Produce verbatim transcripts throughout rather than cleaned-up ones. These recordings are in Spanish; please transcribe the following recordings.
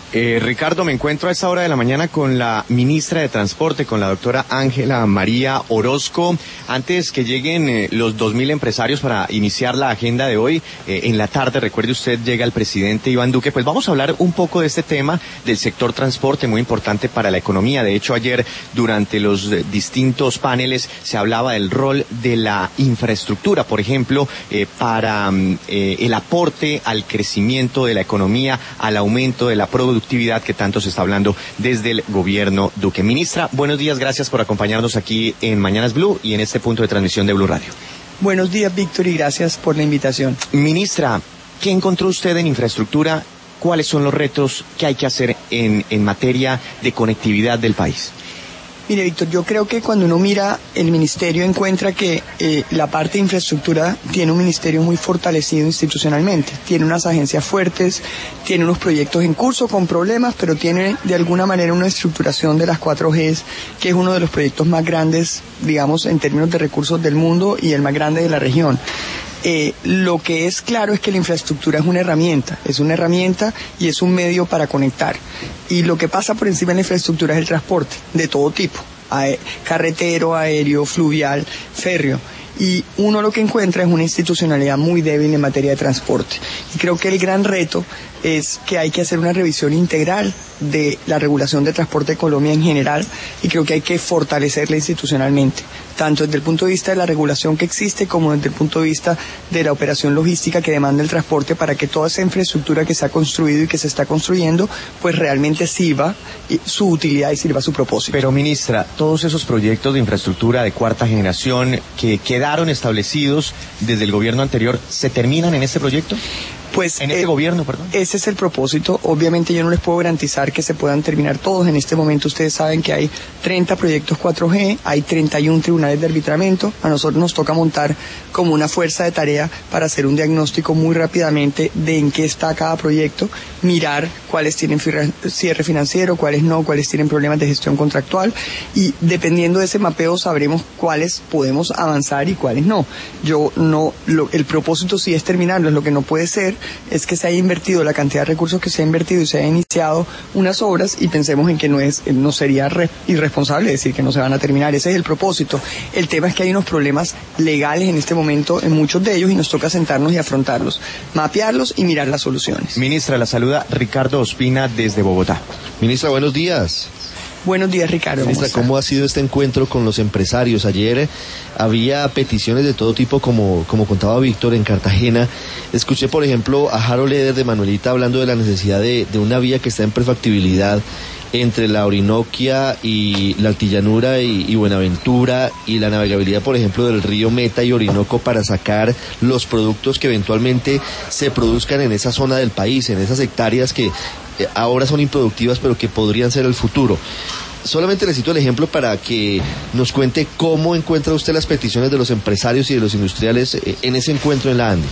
Eh, Ricardo, me encuentro a esta hora de la mañana con la ministra de Transporte, con la doctora Ángela María Orozco. Antes que lleguen eh, los dos mil empresarios para iniciar la agenda de hoy, eh, en la tarde, recuerde usted, llega el presidente Iván Duque. Pues vamos a hablar un poco de este tema del sector transporte, muy importante para la economía. De hecho, ayer, durante los eh, distintos paneles, se hablaba del rol de la infraestructura, por ejemplo, eh, para eh, el aporte al crecimiento de la economía, al aumento de la productividad que tanto se está hablando desde el gobierno Duque. Ministra, buenos días, gracias por acompañarnos aquí en Mañanas Blue y en este punto de transmisión de Blue Radio. Buenos días, Víctor, y gracias por la invitación. Ministra, ¿qué encontró usted en infraestructura? ¿Cuáles son los retos que hay que hacer en, en materia de conectividad del país? Mire, Víctor, yo creo que cuando uno mira el ministerio encuentra que eh, la parte de infraestructura tiene un ministerio muy fortalecido institucionalmente, tiene unas agencias fuertes, tiene unos proyectos en curso con problemas, pero tiene de alguna manera una estructuración de las cuatro Gs, que es uno de los proyectos más grandes, digamos, en términos de recursos del mundo y el más grande de la región. Eh, lo que es claro es que la infraestructura es una herramienta, es una herramienta y es un medio para conectar. Y lo que pasa por encima de la infraestructura es el transporte, de todo tipo, ae- carretero, aéreo, fluvial, férreo. Y uno lo que encuentra es una institucionalidad muy débil en materia de transporte. Y creo que el gran reto es que hay que hacer una revisión integral de la regulación de transporte de Colombia en general, y creo que hay que fortalecerla institucionalmente, tanto desde el punto de vista de la regulación que existe como desde el punto de vista de la operación logística que demanda el transporte, para que toda esa infraestructura que se ha construido y que se está construyendo pues realmente sirva su utilidad y sirva su propósito. Pero, ministra, todos esos proyectos de infraestructura de cuarta generación que quedaron establecidos desde el gobierno anterior, ¿se terminan en este proyecto? Pues, en este eh, gobierno, perdón. Ese es el propósito. Obviamente yo no les puedo garantizar que se puedan terminar todos. En este momento ustedes saben que hay treinta proyectos cuatro G, hay treinta y uno tribunales de arbitramiento. A nosotros nos toca montar como una fuerza de tarea para hacer un diagnóstico muy rápidamente de en qué está cada proyecto, mirar cuáles tienen cierre financiero, cuáles no, cuáles tienen problemas de gestión contractual, y dependiendo de ese mapeo sabremos cuáles podemos avanzar y cuáles no. Yo no, lo, el propósito sí es terminarlos. Lo que no puede ser es que se haya invertido la cantidad de recursos que se ha invertido y se haya iniciado unas obras y pensemos en que no es, no sería re, irresponsable decir que no se van a terminar. Ese es el propósito. El tema es que hay unos problemas legales en este momento en muchos de ellos y nos toca sentarnos y afrontarlos, mapearlos y mirar las soluciones. Ministra, la saluda Ricardo Ospina desde Bogotá. Ministra, buenos días. Buenos días, Ricardo. Ministra, ¿cómo, ¿cómo ha sido este encuentro con los empresarios? Ayer había peticiones de todo tipo, como, como contaba Víctor, en Cartagena. Escuché, por ejemplo, a Harold Eder de Manuelita hablando de la necesidad de, de una vía que está en prefactibilidad entre la Orinoquia y la Altillanura y, y Buenaventura, y la navegabilidad, por ejemplo, del río Meta y Orinoco para sacar los productos que eventualmente se produzcan en esa zona del país, en esas hectáreas que ahora son improductivas pero que podrían ser el futuro. Solamente le cito el ejemplo para que nos cuente cómo encuentra usted las peticiones de los empresarios y de los industriales en ese encuentro en la ANDI.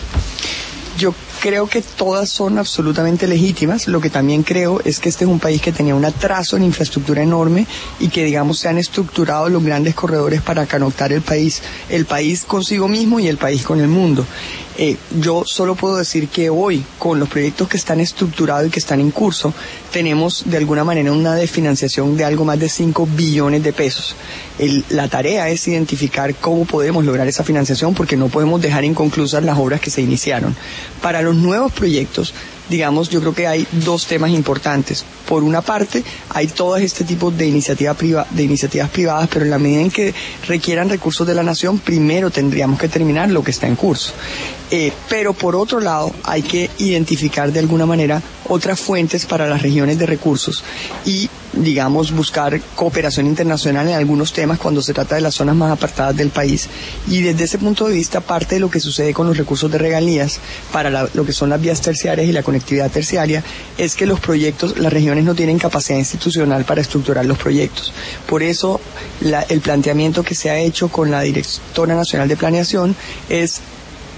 Yo creo que todas son absolutamente legítimas. Lo que también creo es que este es un país que tenía un atraso en infraestructura enorme y que, digamos, se han estructurado los grandes corredores para conectar el país, el país consigo mismo y el país con el mundo. Eh, yo solo puedo decir que hoy, con los proyectos que están estructurados y que están en curso, tenemos de alguna manera una desfinanciación de algo más de cinco billones de pesos. El, la tarea es identificar cómo podemos lograr esa financiación, porque no podemos dejar inconclusas las obras que se iniciaron. Para los nuevos proyectos, digamos, yo creo que hay dos temas importantes. Por una parte, hay todo este tipo de, iniciativa priva, de iniciativas privadas, pero en la medida en que requieran recursos de la nación, primero tendríamos que terminar lo que está en curso. Eh, pero por otro lado, hay que identificar de alguna manera otras fuentes para las regiones de recursos y, digamos, buscar cooperación internacional en algunos temas cuando se trata de las zonas más apartadas del país. Y desde ese punto de vista, parte de lo que sucede con los recursos de regalías para la, lo que son las vías terciarias y la conectividad terciaria es que los proyectos, las regiones no tienen capacidad institucional para estructurar los proyectos. Por eso, la, el planteamiento que se ha hecho con la Directora Nacional de Planeación es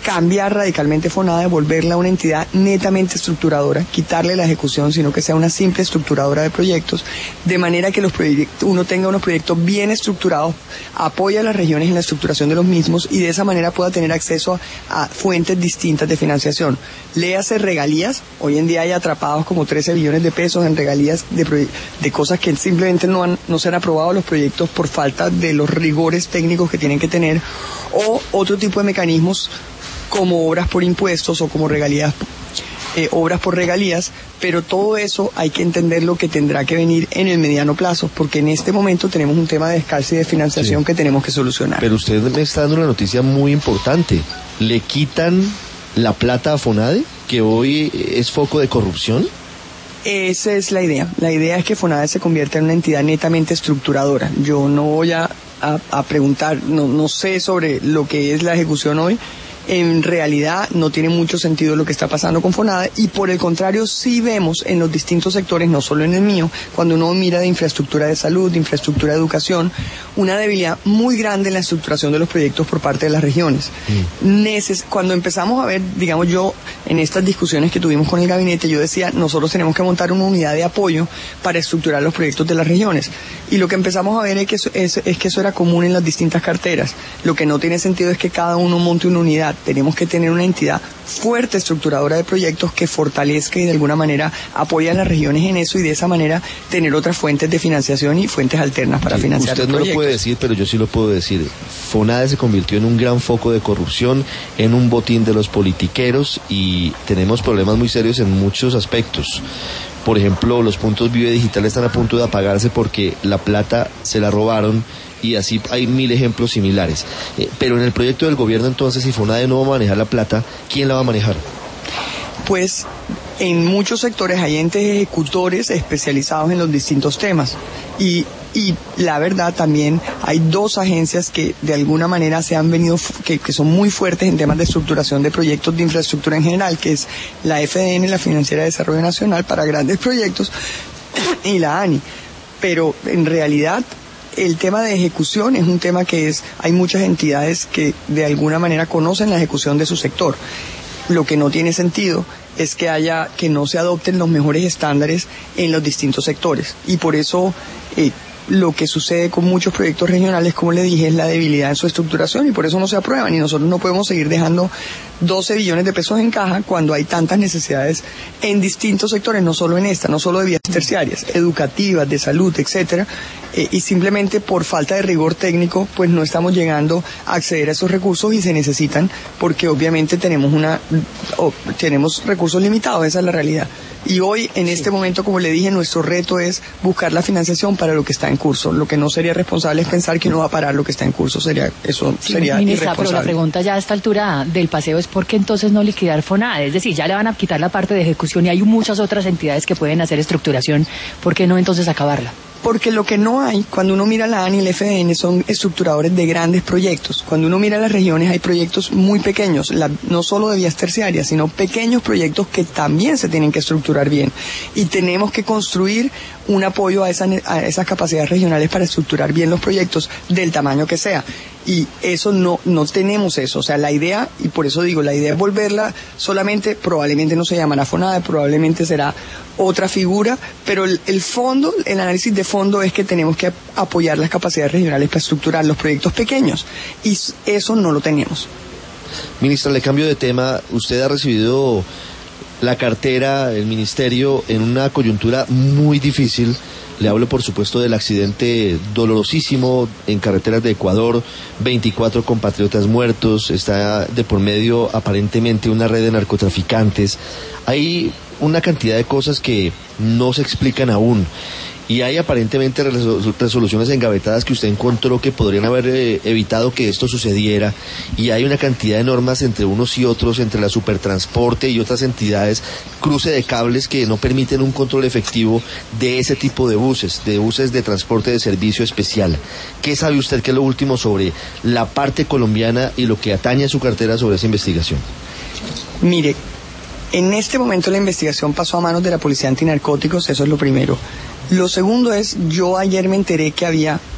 cambiar radicalmente FONADE, volverla una entidad netamente estructuradora, quitarle la ejecución, sino que sea una simple estructuradora de proyectos, de manera que los proyectos, uno tenga unos proyectos bien estructurados, apoya a las regiones en la estructuración de los mismos y de esa manera pueda tener acceso a, a fuentes distintas de financiación. Léase regalías, hoy en día hay atrapados como trece billones de pesos en regalías de, de cosas que simplemente no, han, no se han aprobado los proyectos por falta de los rigores técnicos que tienen que tener, o otro tipo de mecanismos como obras por impuestos o como regalías, eh, obras por regalías, pero todo eso hay que entender lo que tendrá que venir en el mediano plazo, porque en este momento tenemos un tema de escasez de financiación sí. que tenemos que solucionar. Pero usted me está dando una noticia muy importante. ¿Le quitan la plata a FONADE, que hoy es foco de corrupción? Esa es la idea. La idea es que FONADE se convierta en una entidad netamente estructuradora. Yo no voy a, a, a preguntar, no, no sé sobre lo que es la ejecución hoy. En realidad no tiene mucho sentido lo que está pasando con FONADE y por el contrario sí vemos en los distintos sectores, no solo en el mío, cuando uno mira de infraestructura de salud, de infraestructura de educación, una debilidad muy grande en la estructuración de los proyectos por parte de las regiones. Mm. Neces- cuando empezamos a ver, digamos yo, en estas discusiones que tuvimos con el gabinete, yo decía, nosotros tenemos que montar una unidad de apoyo para estructurar los proyectos de las regiones. Y lo que empezamos a ver es que eso, es, es que eso era común en las distintas carteras. Lo que no tiene sentido es que cada uno monte una unidad. Tenemos que tener una entidad fuerte estructuradora de proyectos que fortalezca y de alguna manera apoye a las regiones en eso y de esa manera tener otras fuentes de financiación y fuentes alternas para sí, financiar los proyectos. Usted no lo puede decir, pero yo sí lo puedo decir. FONADE se convirtió en un gran foco de corrupción, en un botín de los politiqueros y tenemos problemas muy serios en muchos aspectos. Por ejemplo, los puntos Vive Digital están a punto de apagarse porque la plata se la robaron y así hay mil ejemplos similares. Eh, pero en el proyecto del gobierno entonces, si FONADE no va a manejar la plata, ¿quién la va a manejar? Pues en muchos sectores hay entes ejecutores especializados en los distintos temas y, y la verdad también hay dos agencias que de alguna manera se han venido, que, que son muy fuertes en temas de estructuración de proyectos de infraestructura en general, que es la F D N, la Financiera de Desarrollo Nacional para grandes proyectos, y la ANI. Pero en realidad el tema de ejecución es un tema que es, hay muchas entidades que de alguna manera conocen la ejecución de su sector. Lo que no tiene sentido es que haya, que no se adopten los mejores estándares en los distintos sectores. Y por eso eh, lo que sucede con muchos proyectos regionales, como le dije, es la debilidad en su estructuración y por eso no se aprueban. Y nosotros no podemos seguir dejando doce billones de pesos en caja cuando hay tantas necesidades en distintos sectores, no solo en esta, no solo de vías terciarias, educativas, de salud, etcétera, eh, y simplemente por falta de rigor técnico, pues no estamos llegando a acceder a esos recursos y se necesitan porque obviamente tenemos una, oh, tenemos recursos limitados, esa es la realidad. Y hoy, en este momento, como le dije, nuestro reto es buscar la financiación para lo que está en curso. Lo que no sería responsable es pensar que uno va a parar lo que está en curso. Sería, eso sí, sería ministra, irresponsable. Pero la pregunta ya a esta altura del paseo es ¿por qué entonces no liquidar FONADE? Es decir, ya le van a quitar la parte de ejecución y hay muchas otras entidades que pueden hacer estructuración. ¿Por qué no entonces acabarla? Porque lo que no hay, cuando uno mira la A N I y la F D N, son estructuradores de grandes proyectos. Cuando uno mira las regiones, hay proyectos muy pequeños, la, no solo de vías terciarias, sino pequeños proyectos que también se tienen que estructurar bien. Y tenemos que construir un apoyo a, esa, a esas capacidades regionales para estructurar bien los proyectos del tamaño que sea. Y eso no, no tenemos eso. O sea, la idea, y por eso digo, la idea es volverla solamente, probablemente no se llamará FONADE, probablemente será otra figura, pero el, el fondo, el análisis de fondo es que tenemos que apoyar las capacidades regionales para estructurar los proyectos pequeños. Y eso no lo tenemos. Ministra, le cambio de tema. Usted ha recibido la cartera, el ministerio, en una coyuntura muy difícil. Le hablo, por supuesto, del accidente dolorosísimo en carreteras de Ecuador, veinticuatro compatriotas muertos, está de por medio aparentemente una red de narcotraficantes. Hay una cantidad de cosas que no se explican aún. Y hay aparentemente resoluciones engavetadas que usted encontró que podrían haber eh, evitado que esto sucediera. Y hay una cantidad de normas entre unos y otros, entre la Supertransporte y otras entidades, cruce de cables que no permiten un control efectivo de ese tipo de buses, de buses de transporte de servicio especial. ¿Qué sabe usted que es lo último sobre la parte colombiana y lo que atañe a su cartera sobre esa investigación? Mire, en este momento la investigación pasó a manos de la Policía Antinarcóticos, eso es lo primero. Lo segundo es, yo ayer me enteré que había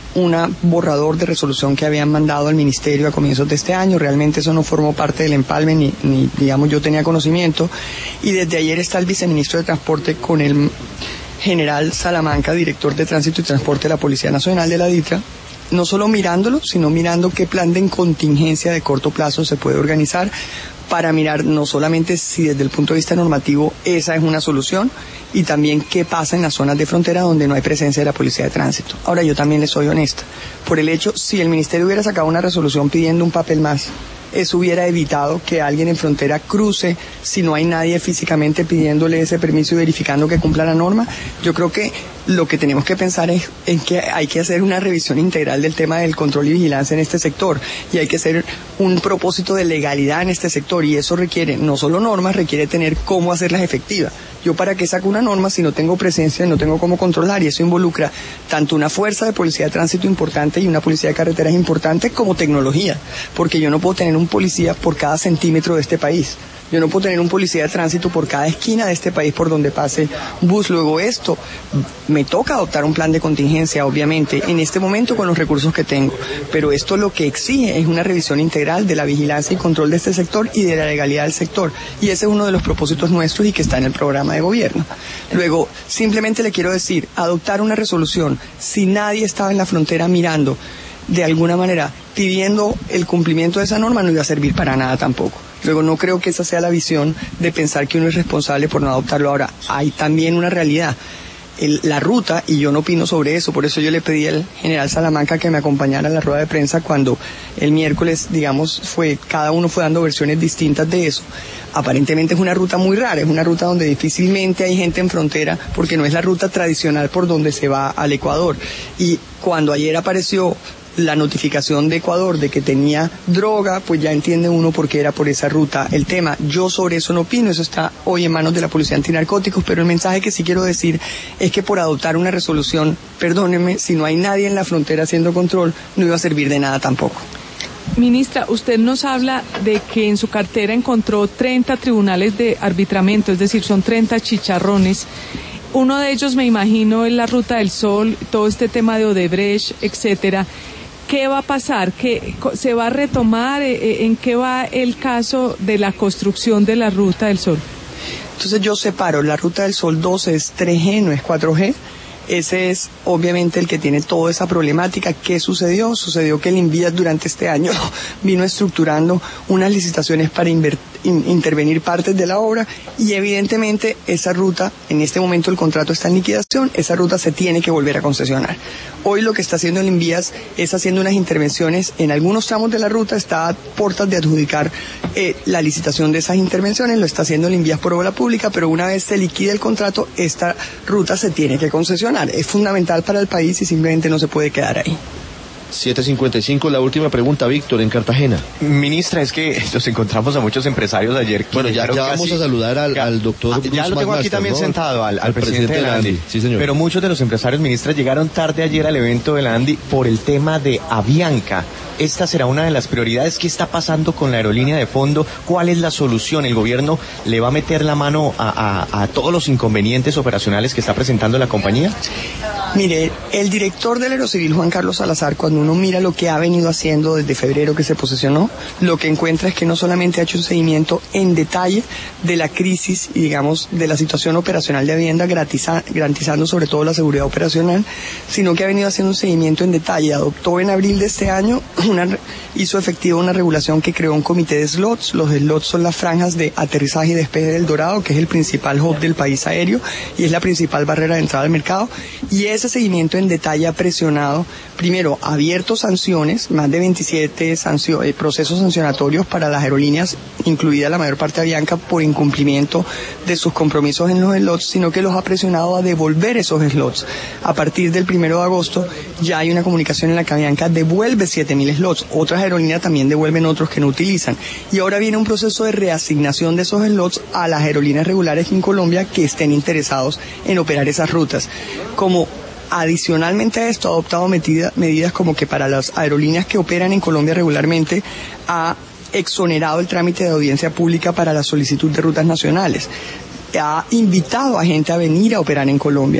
un borrador de resolución que habían mandado al ministerio a comienzos de este año. Realmente eso no formó parte del empalme, ni, ni digamos yo tenía conocimiento. Y desde ayer está el viceministro de Transporte con el general Salamanca, director de Tránsito y Transporte de la Policía Nacional de la DITRA, no solo mirándolo, sino mirando qué plan de contingencia de corto plazo se puede organizar para mirar no solamente si desde el punto de vista normativo esa es una solución, y también qué pasa en las zonas de frontera donde no hay presencia de la Policía de Tránsito. Ahora, yo también les soy honesta, por el hecho, si el Ministerio hubiera sacado una resolución pidiendo un papel más, eso hubiera evitado que alguien en frontera cruce si no hay nadie físicamente pidiéndole ese permiso y verificando que cumpla la norma. Yo creo que lo que tenemos que pensar es en que hay que hacer una revisión integral del tema del control y vigilancia en este sector, y hay que hacer un propósito de legalidad en este sector, y eso requiere no solo normas, requiere tener cómo hacerlas efectivas. Yo para qué saco una norma si no tengo presencia, no tengo cómo controlar, y eso involucra tanto una fuerza de policía de tránsito importante y una policía de carreteras importante como tecnología, porque yo no puedo tener un policía por cada centímetro de este país. Yo no puedo tener un policía de tránsito por cada esquina de este país por donde pase bus. Luego esto, me toca adoptar un plan de contingencia, obviamente, en este momento con los recursos que tengo. Pero esto lo que exige es una revisión integral de la vigilancia y control de este sector y de la legalidad del sector. Y ese es uno de los propósitos nuestros y que está en el programa de gobierno. Luego, simplemente le quiero decir, adoptar una resolución, si nadie estaba en la frontera mirando, de alguna manera, pidiendo el cumplimiento de esa norma, no iba a servir para nada tampoco. Luego, no creo que esa sea la visión de pensar que uno es responsable por no adoptarlo. Ahora, hay también una realidad. El, la ruta, y yo no opino sobre eso, por eso yo le pedí al general Salamanca que me acompañara a la rueda de prensa cuando el miércoles, digamos, fue, cada uno fue dando versiones distintas de eso. Aparentemente es una ruta muy rara, es una ruta donde difícilmente hay gente en frontera, porque no es la ruta tradicional por donde se va al Ecuador. Y cuando ayer apareció la notificación de Ecuador de que tenía droga, pues ya entiende uno por qué era por esa ruta el tema. Yo sobre eso no opino, eso está hoy en manos de la Policía Antinarcóticos, pero el mensaje que sí quiero decir es que por adoptar una resolución, perdónenme, si no hay nadie en la frontera haciendo control, no iba a servir de nada tampoco. Ministra, usted nos habla de que en su cartera encontró treinta tribunales de arbitramiento, es decir, son treinta chicharrones. Uno de ellos, me imagino, es la Ruta del Sol, todo este tema de Odebrecht, etcétera. ¿Qué va a pasar? ¿Qué, ¿Se va a retomar? ¿En qué va el caso de la construcción de la Ruta del Sol? Entonces yo separo, la Ruta del Sol dos es tres G, no es cuatro G. Ese es obviamente el que tiene toda esa problemática. ¿Qué sucedió? Sucedió que el INVIAS durante este año vino estructurando unas licitaciones para invertir, in, intervenir partes de la obra, y evidentemente esa ruta, en este momento el contrato está en liquidación, esa ruta se tiene que volver a concesionar. Hoy lo que está haciendo el INVIAS es haciendo unas intervenciones en algunos tramos de la ruta, está a puertas de adjudicar eh, la licitación de esas intervenciones, lo está haciendo el INVIAS por obra pública, pero una vez se liquide el contrato, esta ruta se tiene que concesionar. Es fundamental para el país y simplemente no se puede quedar ahí. siete cincuenta y cinco, la última pregunta, Víctor, en Cartagena. Ministra, es que nos encontramos a muchos empresarios ayer. Bueno, ya, ya vamos a saludar al, al doctor ah, Ya lo tengo aquí también, ¿no? Sentado, al, al, al presidente, presidente de la ANDI. Sí, señor. Pero muchos de los empresarios, ministra, llegaron tarde ayer al evento de la ANDI por el tema de Avianca. Esta será una de las prioridades. ¿Qué está pasando con la aerolínea de fondo? ¿Cuál es la solución? ¿El gobierno le va a meter la mano a, a, a todos los inconvenientes operacionales que está presentando la compañía? Mire, el director del Aerocivil, Juan Carlos Salazar, cuando uno mira lo que ha venido haciendo desde febrero que se posesionó, lo que encuentra es que no solamente ha hecho un seguimiento en detalle de la crisis y, digamos, de la situación operacional de Avienda, garantiza, garantizando sobre todo la seguridad operacional, sino que ha venido haciendo un seguimiento en detalle. Adoptó en abril de este año Una, hizo efectiva una regulación que creó un comité de slots. Los slots son las franjas de aterrizaje y despegue del Dorado, que es el principal hub del país aéreo y es la principal barrera de entrada al mercado. Y ese seguimiento en detalle ha presionado, primero, abierto sanciones, más de veintisiete sancio, eh, procesos sancionatorios para las aerolíneas, incluida la mayor parte de Avianca, por incumplimiento de sus compromisos en los slots, sino que los ha presionado a devolver esos slots. A partir del primero de agosto ya hay una comunicación en la que Avianca devuelve siete mil slots. Otras aerolíneas también devuelven otros que no utilizan. Y ahora viene un proceso de reasignación de esos slots a las aerolíneas regulares en Colombia que estén interesados en operar esas rutas. Como adicionalmente a esto, ha adoptado medida, medidas como que para las aerolíneas que operan en Colombia regularmente ha exonerado el trámite de audiencia pública para la solicitud de rutas nacionales. Ha invitado a gente a venir a operar en Colombia.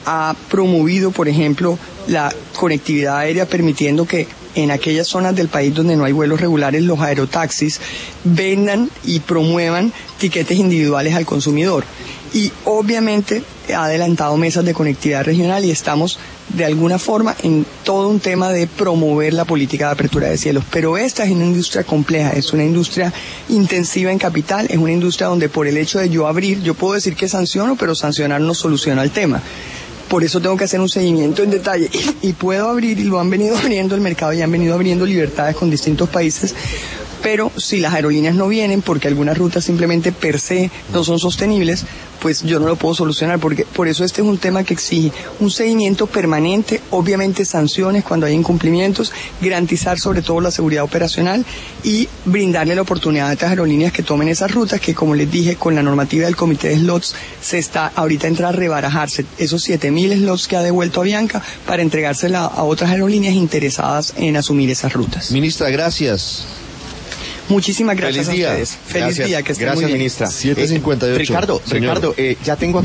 ha promovido, por ejemplo, la conectividad aérea, permitiendo que en aquellas zonas del país donde no hay vuelos regulares, los aerotaxis vendan y promuevan tiquetes individuales al consumidor. Y obviamente ha adelantado mesas de conectividad regional y estamos de alguna forma en todo un tema de promover la política de apertura de cielos. Pero esta es una industria compleja, es una industria intensiva en capital, es una industria donde por el hecho de yo abrir, yo puedo decir que sanciono, pero sancionar no soluciona el tema. Por eso tengo que hacer un seguimiento en detalle y, y puedo abrir, y lo han venido abriendo el mercado y han venido abriendo libertades con distintos países, pero si las aerolíneas no vienen porque algunas rutas simplemente per se no son sostenibles, pues yo no lo puedo solucionar. Porque por eso este es un tema que exige un seguimiento permanente, obviamente sanciones cuando hay incumplimientos, garantizar sobre todo la seguridad operacional y brindarle la oportunidad a estas aerolíneas que tomen esas rutas que, como les dije, con la normativa del comité de slots se está ahorita entra a rebarajarse esos siete mil slots que ha devuelto Avianca para entregársela a otras aerolíneas interesadas en asumir esas rutas. Ministra, gracias. Muchísimas gracias Feliz día. a ustedes. Feliz Gracias. día, que estén Gracias, muy bien. ministra. siete cincuenta y ocho. Eh, Ricardo, Señor. Ricardo, eh, ya tengo